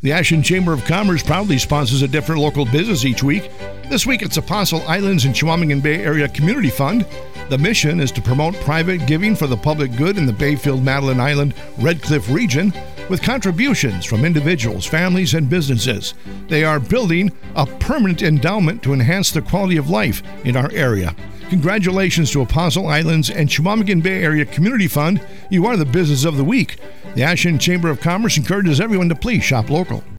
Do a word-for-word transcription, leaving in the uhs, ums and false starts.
The Ashen Chamber of Commerce proudly sponsors a different local business each week. This week it's Apostle Islands and Chequamegon Bay Area Community Fund. The mission is to promote private giving for the public good in the Bayfield, Madeline Island, Red Cliff region with contributions from individuals, families, and businesses. They are building a permanent endowment to enhance the quality of life in our area. Congratulations to Apostle Islands and Chequamegon Bay Area Community Fund. You are the business of the week. The Ashen Chamber of Commerce encourages everyone to please shop local.